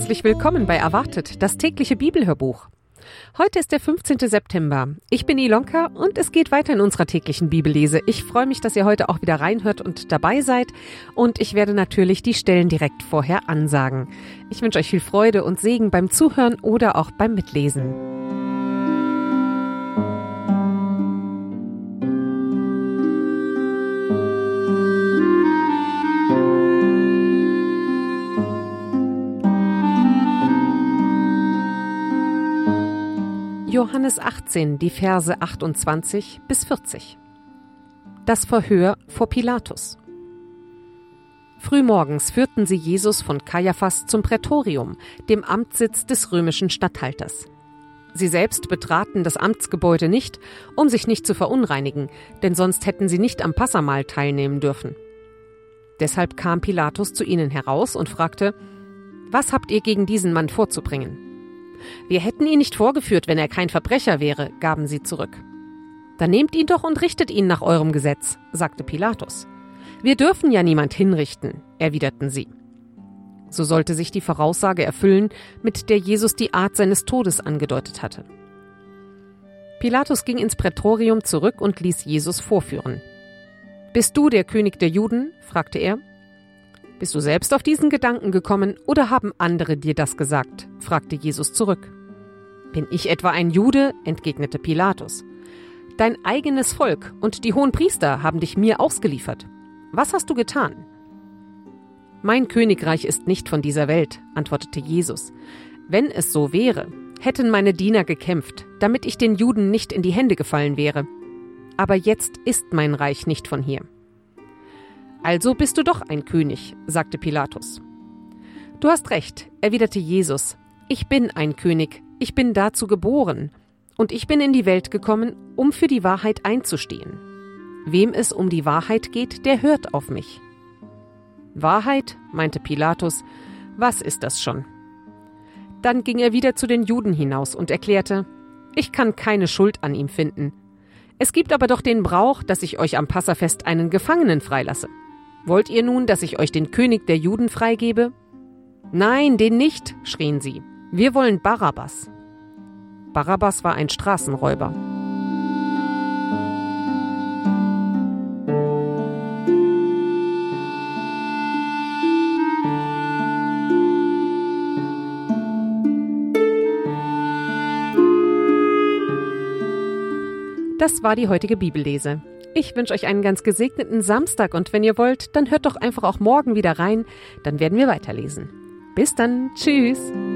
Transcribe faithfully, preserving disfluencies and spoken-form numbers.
Herzlich willkommen bei Erwartet, das tägliche Bibelhörbuch. Heute ist der fünfzehnten September. Ich bin Ilonka und es geht weiter in unserer täglichen Bibellese. Ich freue mich, dass ihr heute auch wieder reinhört und dabei seid. Und ich werde natürlich die Stellen direkt vorher ansagen. Ich wünsche euch viel Freude und Segen beim Zuhören oder auch beim Mitlesen. Johannes achtzehn, die Verse achtundzwanzig bis vierzig. Das Verhör vor Pilatus. Frühmorgens führten sie Jesus von Kaiaphas zum Prätorium, dem Amtssitz des römischen Statthalters. Sie selbst betraten das Amtsgebäude nicht, um sich nicht zu verunreinigen, denn sonst hätten sie nicht am Passamahl teilnehmen dürfen. Deshalb kam Pilatus zu ihnen heraus und fragte: Was habt ihr gegen diesen Mann vorzubringen? Wir hätten ihn nicht vorgeführt, wenn er kein Verbrecher wäre, gaben sie zurück. Dann nehmt ihn doch und richtet ihn nach eurem Gesetz, sagte Pilatus. Wir dürfen ja niemand hinrichten, erwiderten sie. So sollte sich die Voraussage erfüllen, mit der Jesus die Art seines Todes angedeutet hatte. Pilatus ging ins Prätorium zurück und ließ Jesus vorführen. Bist du der König der Juden? Fragte er. Bist du selbst auf diesen Gedanken gekommen oder haben andere dir das gesagt? Fragte Jesus zurück. Bin ich etwa ein Jude? Entgegnete Pilatus. Dein eigenes Volk und die Hohenpriester haben dich mir ausgeliefert. Was hast du getan? Mein Königreich ist nicht von dieser Welt, antwortete Jesus. Wenn es so wäre, hätten meine Diener gekämpft, damit ich den Juden nicht in die Hände gefallen wäre. Aber jetzt ist mein Reich nicht von hier. Also bist du doch ein König, sagte Pilatus. Du hast recht, erwiderte Jesus. Ich bin ein König, ich bin dazu geboren. Und ich bin in die Welt gekommen, um für die Wahrheit einzustehen. Wem es um die Wahrheit geht, der hört auf mich. Wahrheit, meinte Pilatus, was ist das schon? Dann ging er wieder zu den Juden hinaus und erklärte: Ich kann keine Schuld an ihm finden. Es gibt aber doch den Brauch, dass ich euch am Passafest einen Gefangenen freilasse. Wollt ihr nun, dass ich euch den König der Juden freigebe? Nein, den nicht, schrien sie. Wir wollen Barabbas. Barabbas war ein Straßenräuber. Das war die heutige Bibellese. Ich wünsche euch einen ganz gesegneten Samstag und wenn ihr wollt, dann hört doch einfach auch morgen wieder rein, dann werden wir weiterlesen. Bis dann, tschüss!